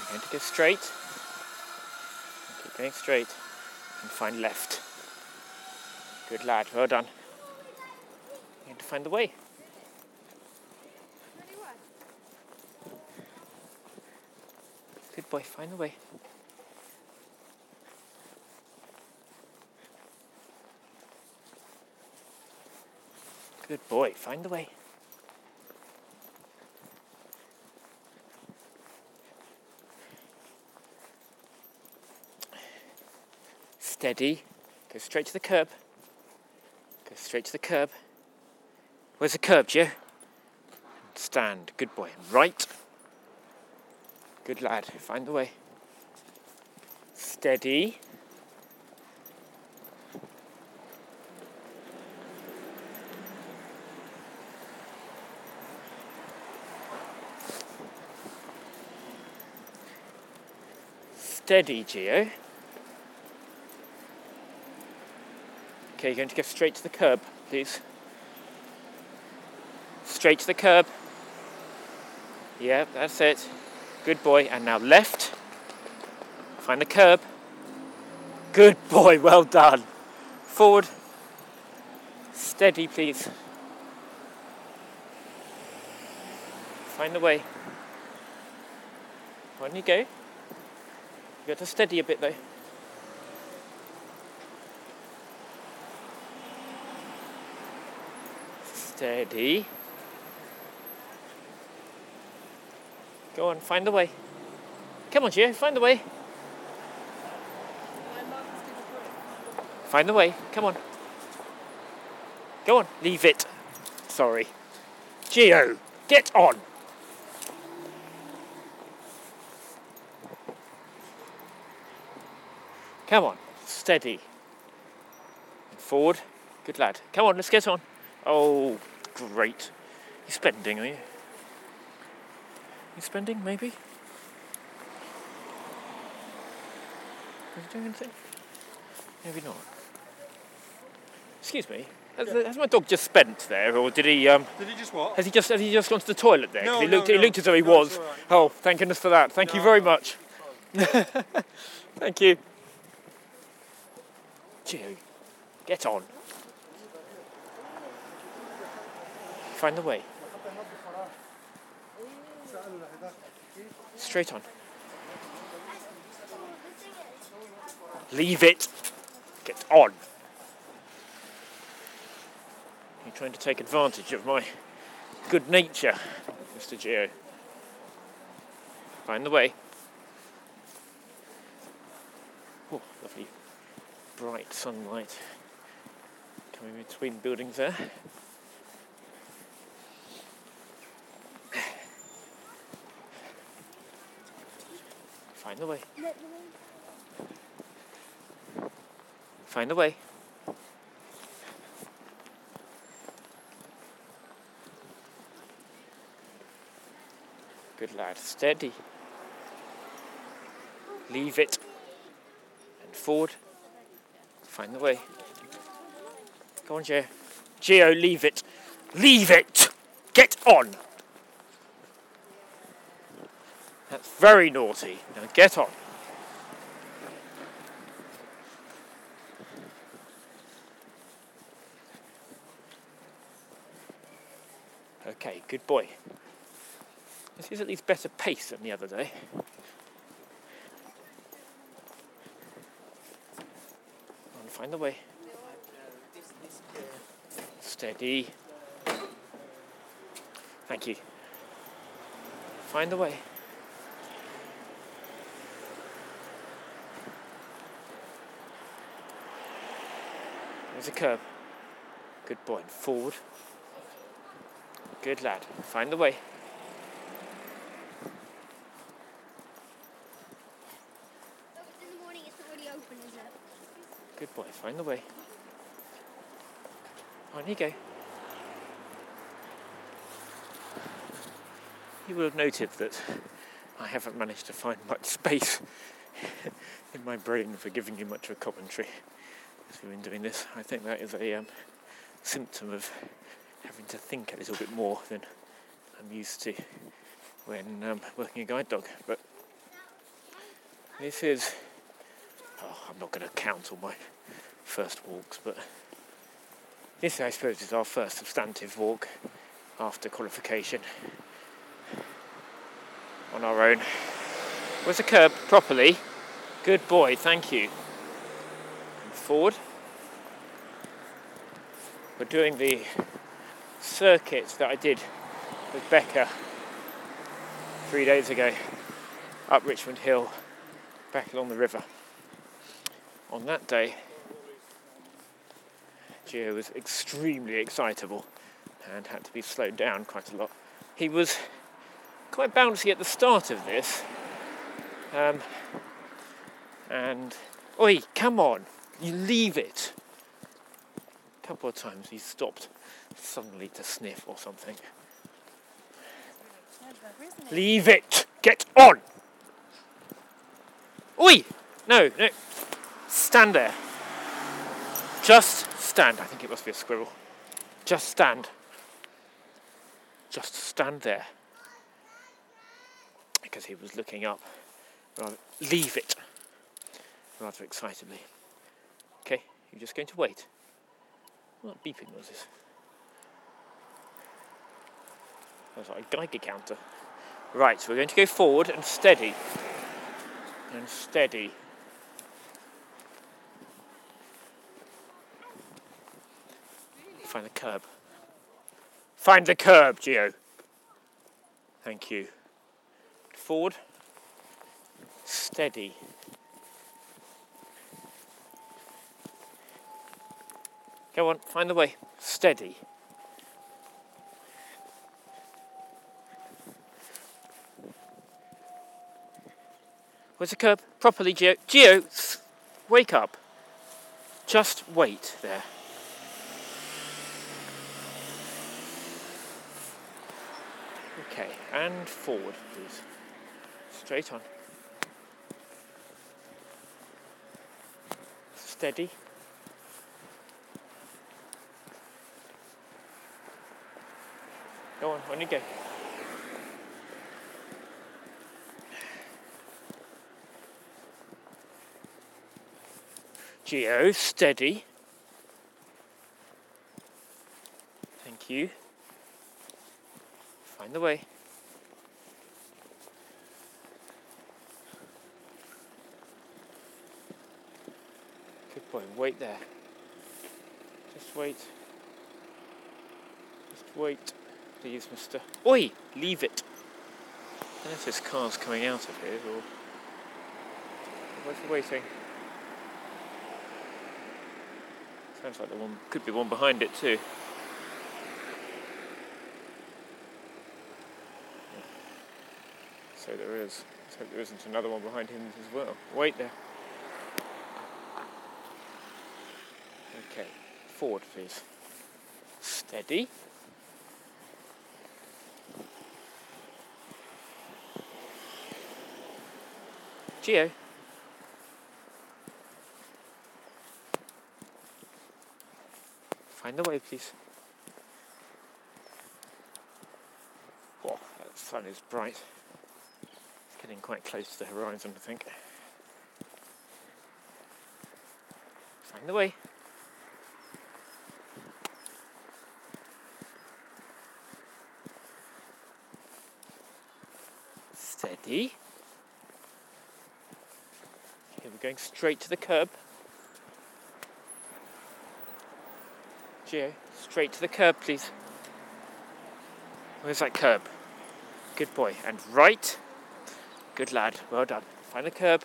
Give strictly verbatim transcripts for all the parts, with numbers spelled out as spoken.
Going to go straight. Keep going straight and find left. Good lad, well done. You need to find the way. Good boy, find the way. Good boy, find the way. Steady. Go straight to the curb. Go straight to the curb. Where's the curb, Joe? Stand. Good boy. Right. Good lad. Find the way. Steady. Steady, Gio. Okay, you're going to go straight to the curb, please. Straight to the curb. Yeah, that's it. Good boy. And now left. Find the curb. Good boy, well done. Forward. Steady, please. Find the way. On you go. You got to steady a bit though. Steady. Go on, find the way. Come on, Gio, find the way. Find the way, come on. Go on, leave it. Sorry. Gio, get on. Come on, steady. Forward. Good lad. Come on, let's get on. Oh, great. You spending, are you? You spending, maybe? Are you doing anything? Maybe not. Excuse me. Has, Yeah. has my dog just spent there, or did he? Um, Did he just what? has he just? Has he just gone to the toilet there? 'Cause No, he looked. no, He no. looked as though he No, was. it's all right. Oh, thank goodness for that. Thank you No, very no. much. Thank you. Gio, get on. Find the way. Straight on. Leave it. Get on. You're trying to take advantage of my good nature, Mister Gio. Find the way. Oh, lovely bright sunlight coming between buildings there. Find the way. Find the way. Good lad. Steady. Leave it. And forward. Find the way. Go on, Gio. Gio, leave it. Leave it! Get on! That's very naughty. Now get on. Okay, good boy. This is at least better pace than the other day. And find the way. Steady. Thank you. Find the way. There's a curb. Good boy. And forward. Good lad. Find the way. In the morning, it's not really open, is it? Good boy. Find the way. On you go. You will have noted that I haven't managed to find much space in my brain for giving you much of a commentary as we've been doing this. I think that is a um, symptom of having to think a little bit more than I'm used to when um, working a guide dog. But This is, oh, I'm not going to count all my first walks, but this, I suppose, is our first substantive walk after qualification on our own. Where's the curb? Properly. Good boy, thank you. And forward. We're doing the circuit that I did with Becca three days ago, up Richmond Hill, back along the river. On that day, Gio was extremely excitable and had to be slowed down quite a lot. He was quite bouncy at the start of this, um, and oi, come on, you leave it. A couple of times he stopped suddenly to sniff or something. Leave it! Get on! Oi! No, no. Stand there. Just stand. I think it must be a squirrel. Just stand. Just stand there. Because he was looking up. Rather, leave it. Rather excitedly. Okay, you're just going to wait. What beeping was this? That was like a Geiger counter. Right, so we're going to go forward and steady. And steady. Find the curb. Find the curb, Gio. Thank you. Forward. Steady. Go on, find the way. Steady. Where's the curb? Properly, Gio. Gio, wake up. Just wait there. Okay, and forward, please. Straight on. Steady. Go on, on you go. Gio, steady. Thank you. Find the way. Good boy, wait there. Just wait. Just wait, please, mister. Oi! Leave it. I don't know if this car's coming out of here or... Where's the waiting? Sounds like the one, could be one behind it too. So there is. Let's hope there isn't another one behind him as well. Wait there. Okay, forward please. Steady. Gio. Find the way, please. Oh, that sun is bright. It's getting quite close to the horizon, I think. Find the way. Steady. Okay, we're going straight to the curb. Gio, straight to the curb, please. Where's that curb? Good boy. And right. Good lad. Well done. Find the curb.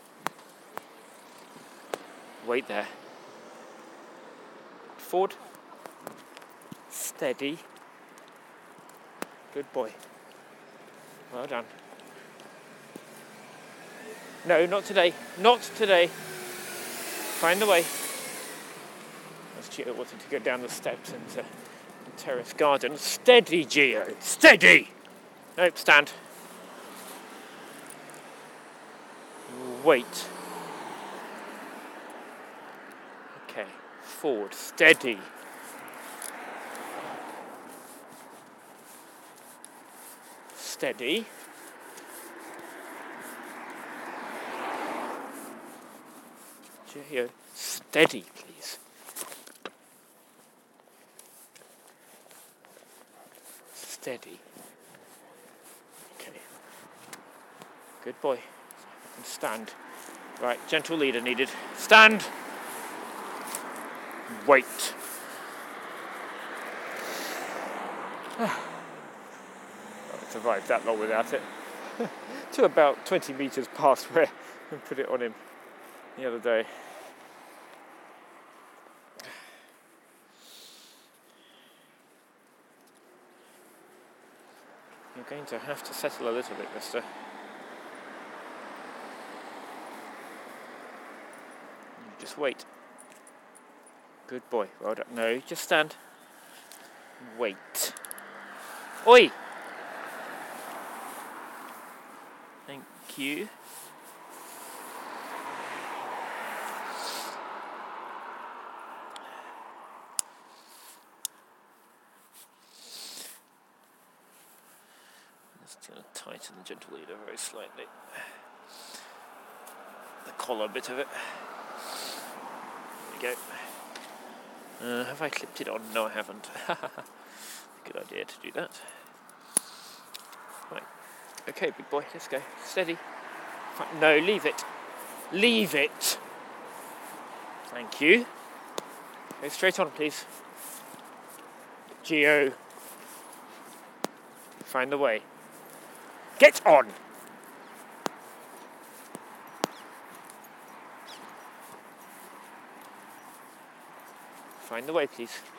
Wait there. Forward. Steady. Good boy. Well done. No, not today. Not today. Find the way. Gio wanted to go down the steps into the terrace garden. Steady, Gio! Steady! Nope, stand. Wait. Okay, forward, steady. Steady. Geo, steady, please. Steady. Okay. Good boy. And stand. Right, gentle leader needed. Stand. Wait. I survived that long without it. To about twenty metres past where we put it on him the other day. You're going to have to settle a little bit, mister. Just wait. Good boy. Well done. No, just stand. Wait. Oi! Thank you. Just going to tighten the gentle leader very slightly. The collar bit of it. There we go. Uh, have I clipped it on? No, I haven't. Good idea to do that. Right. Okay, big boy, let's go. Steady. No, leave it. Leave it. Thank you. Go straight on, please. Geo. Find the way. Get on! Find the way, please.